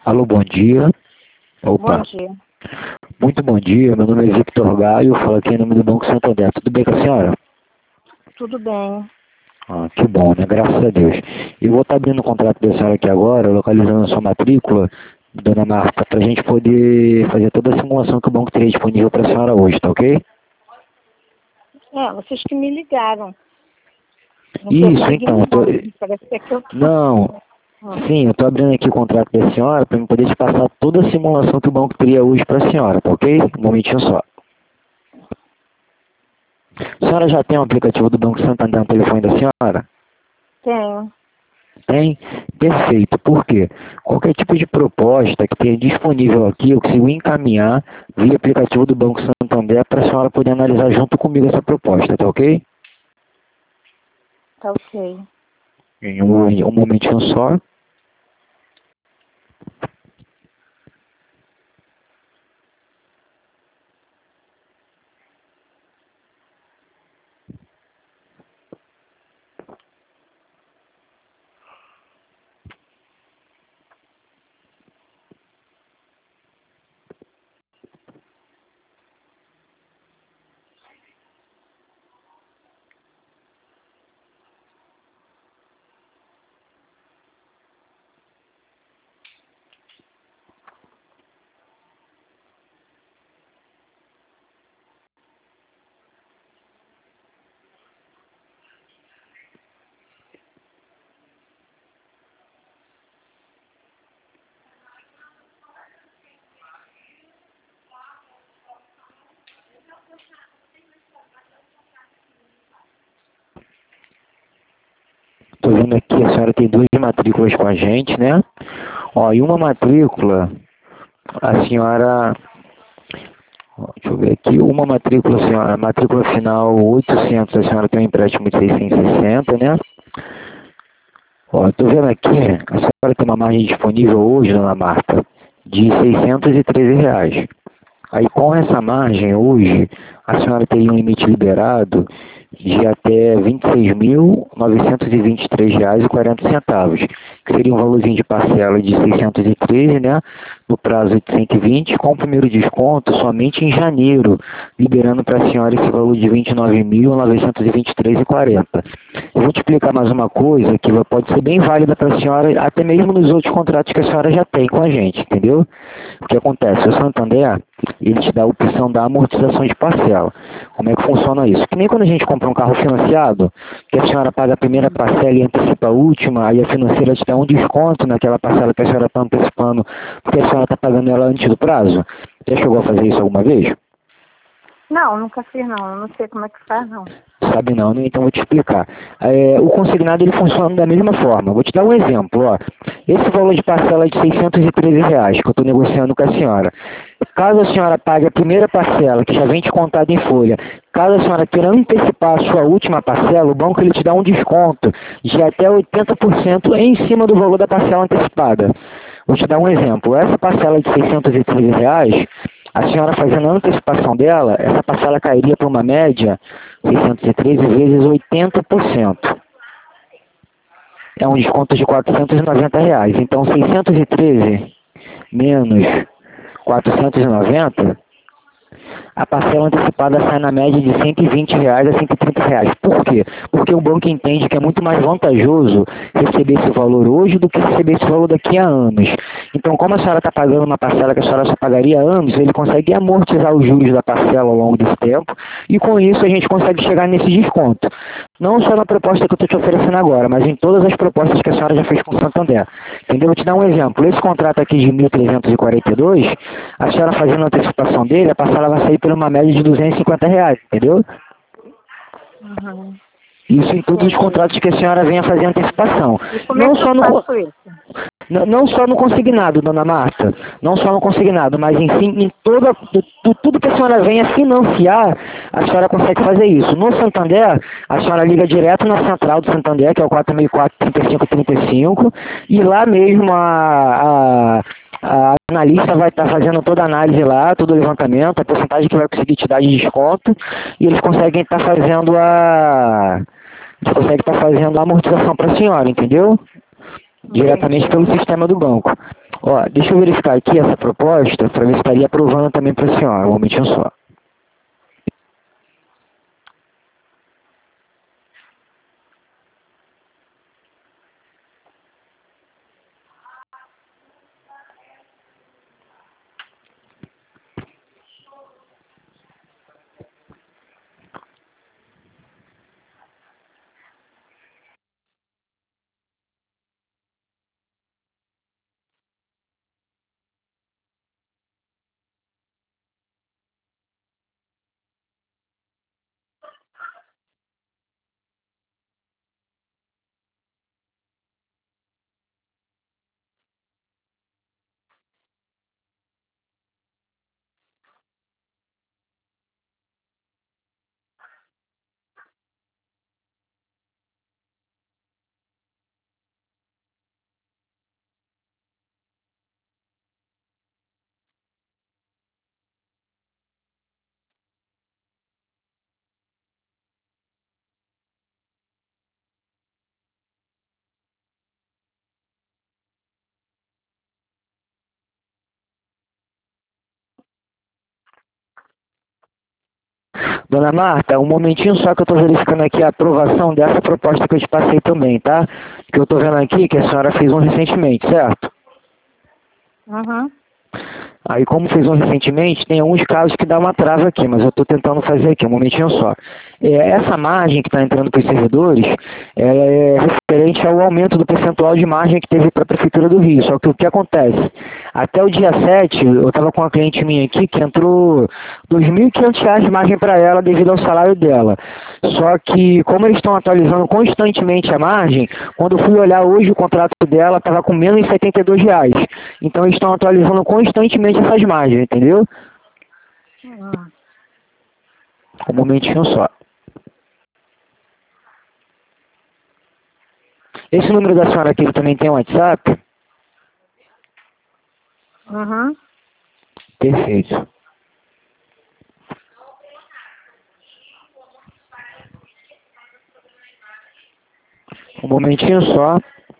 Alô, bom dia. Bom Opa, dia. muito bom dia. Meu nome é Victor Gaio, falo aqui em nome do Banco Santander. Tudo bem com a senhora? Tudo bem. Ah, que bom, né? Graças a Deus. Eu vou estar abrindo o contrato da senhora aqui agora, localizando a sua matrícula, dona Marta, para a gente poder fazer toda a simulação que o banco teria disponível para a senhora hoje, tá ok? Vocês que me ligaram. Não tô Isso, então. ignorando. Parece que é que eu tô. Não, Ah, sim, eu estou abrindo aqui o contrato da senhora para eu poder te passar toda a simulação que o banco teria hoje para a senhora, tá ok? Um momentinho só. A senhora já tem um aplicativo do Banco Santander no telefone da senhora? Tenho. Tem? Perfeito. Por quê? Qualquer tipo de proposta que tenha disponível aqui, eu consigo encaminhar via aplicativo do Banco Santander para a senhora poder analisar junto comigo essa proposta, tá ok? Tá ok. Em um momentinho só. Estou vendo aqui, a senhora tem duas matrículas com a gente, né? Ó, e uma matrícula, a senhora... ó, deixa eu ver aqui, uma matrícula, senhora, matrícula final 800, a senhora tem um empréstimo de 660, né? Ó, estou vendo aqui, a senhora tem uma margem disponível hoje, dona Marta, de R$ 613. Aí com essa margem hoje, a senhora teria um limite liberado de até R$ 26.923,40, que seria um valorzinho de parcela de 613, né, no prazo de 120, com o primeiro desconto somente em janeiro, liberando para a senhora esse valor de R$ 29.923,40. Eu vou te explicar mais uma coisa que pode ser bem válida para a senhora, até mesmo nos outros contratos que a senhora já tem com a gente, entendeu? O que acontece? O Santander, ele te dá a opção da amortização de parcela. Como é que funciona isso? Que nem quando a gente compra um carro financiado, que a senhora paga a primeira parcela e antecipa a última, aí a financeira te dá um desconto naquela parcela que a senhora está antecipando, porque a senhora está pagando ela antes do prazo. Já chegou a fazer isso alguma vez? Não, nunca fiz não. Eu não sei como é que faz não. Sabe não, né? Então vou te explicar. O consignado ele funciona da mesma forma. Vou te dar um exemplo. Ó. Esse valor de parcela é de R$ 613 que eu estou negociando com a senhora. Caso a senhora pague a primeira parcela, que já vem descontada em folha, caso a senhora queira antecipar a sua última parcela, o banco ele te dá um desconto de até 80% em cima do valor da parcela antecipada. Vou te dar um exemplo. Essa parcela de R$ 613, a senhora fazendo a antecipação dela, essa parcela cairia para uma média 613 vezes 80%. É um desconto de R$ 490. Então, 613 menos 490, a parcela antecipada sai na média de R$ 120 a R$ 130. Por quê? Porque o banco entende que é muito mais vantajoso receber esse valor hoje do que receber esse valor daqui a anos. Então, como a senhora está pagando uma parcela que a senhora só pagaria há anos, ele consegue amortizar os juros da parcela ao longo desse tempo e com isso a gente consegue chegar nesse desconto. Não só na proposta que eu estou te oferecendo agora, mas em todas as propostas que a senhora já fez com o Santander. Entendeu? Vou te dar um exemplo. Esse contrato aqui de 1.342, a senhora fazendo a antecipação dele, a parcela vai sair por uma média de R$ 250, entendeu? Uhum. Isso em todos os Entendi. contratos que a senhora venha fazer antecipação. E como é que eu faço isso? Não só no consignado, dona Marta, não só no consignado, mas enfim, em tudo que a senhora venha financiar, a senhora consegue fazer isso. No Santander, a senhora liga direto na central do Santander, que é o 4.435-35, e lá mesmo a analista vai estar fazendo toda a análise lá, todo o levantamento, a porcentagem que vai conseguir te dar de desconto, e eles conseguem estar fazendo a amortização para a senhora, entendeu? Diretamente pelo sistema do banco. Ó, deixa eu verificar aqui essa proposta para ver se estaria aprovando também para a senhora. Um momentinho só. Dona Marta, um momentinho só que eu estou verificando aqui a aprovação dessa proposta que eu te passei também, tá? Que eu estou vendo aqui que a senhora fez um recentemente, certo? Uhum. Aí, como fez um recentemente, tem alguns casos que dá uma trava aqui, mas eu estou tentando fazer aqui, um momentinho só. Essa margem que está entrando para os servidores é referente ao aumento do percentual de margem que teve para a Prefeitura do Rio. Só que o que acontece? Até o dia 7, eu estava com uma cliente minha aqui que entrou R$ 2.500 de margem para ela devido ao salário dela. Só que, como eles estão atualizando constantemente a margem, quando eu fui olhar hoje o contrato dela, estava com menos de R$ 72. Então, eles estão atualizando constantemente essas margens, entendeu? Uhum. Um momentinho só. Esse número da senhora aqui também tem WhatsApp? Uhum. Perfeito. Um momentinho só.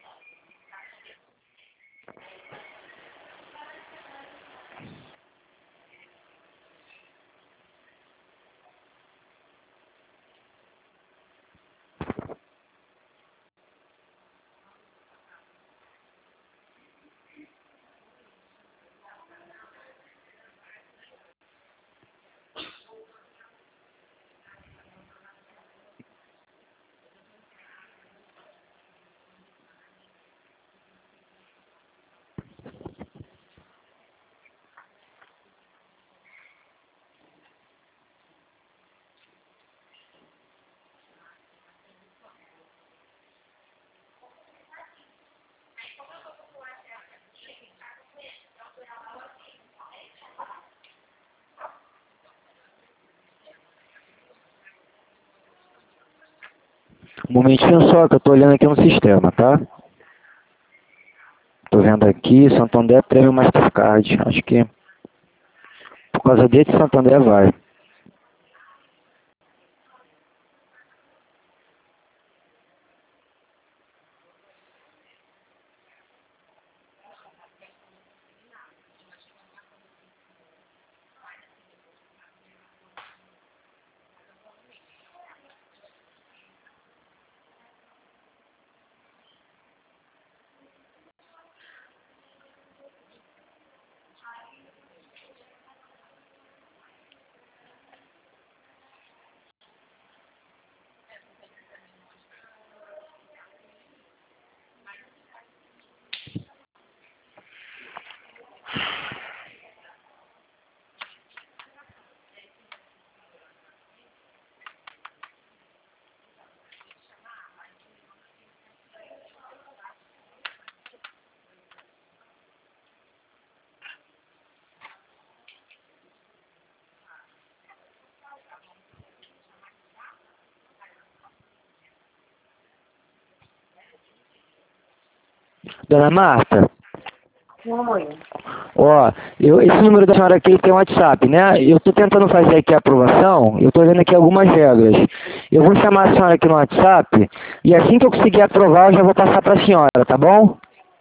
Um momentinho só que eu estou olhando aqui no sistema, tá? Estou vendo aqui, Santander Prêmio Mastercard. Acho que por causa desse Santander vai. Dona Marta, Oi. ó, esse número da senhora aqui tem WhatsApp, né? Eu estou tentando fazer aqui a aprovação, eu estou vendo aqui algumas regras. Eu vou chamar a senhora aqui no WhatsApp e assim que eu conseguir aprovar, eu já vou passar para a senhora, tá bom?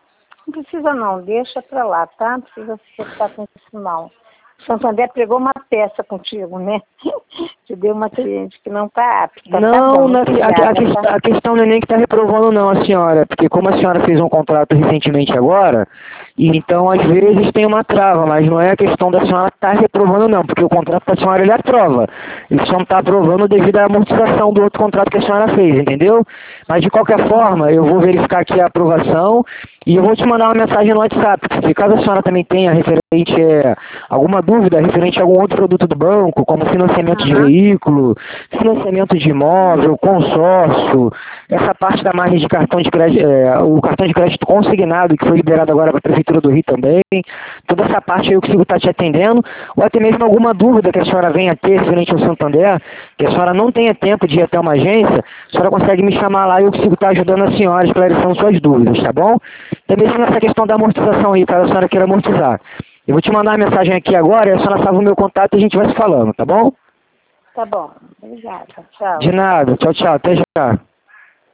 Não precisa não, deixa pra lá, tá? Não precisa se preocupar com isso não. Santander pregou uma peça contigo, né? Te deu uma cliente que não está apta. Não, tá bom, a questão não é nem que está reprovando não a senhora, porque como a senhora fez um contrato recentemente agora, e então às vezes tem uma trava, mas não é a questão da senhora estar reprovando não, porque o contrato da senhora ele aprova. Ele só não está aprovando devido à amortização do outro contrato que a senhora fez, entendeu? Mas de qualquer forma, eu vou verificar aqui a aprovação e eu vou te mandar uma mensagem no WhatsApp, porque caso a senhora também tenha referente alguma dúvida referente a algum outro produto do banco, como financiamento de veículo, financiamento de imóvel, consórcio, essa parte da margem de cartão de crédito, o cartão de crédito consignado, que foi liberado agora para a Prefeitura do Rio também, toda essa parte aí eu consigo estar te atendendo, ou até mesmo alguma dúvida que a senhora venha a ter referente ao Santander, que a senhora não tenha tempo de ir até uma agência, a senhora consegue me chamar lá e eu consigo estar ajudando a senhora, esclarecendo suas dúvidas, tá bom? Também nessa questão da amortização aí, caso a senhora queira amortizar. Eu vou te mandar uma mensagem aqui agora e a senhora salva o meu contato e a gente vai se falando, tá bom? Tá bom, obrigada, tchau. De nada, tchau, tchau, até já.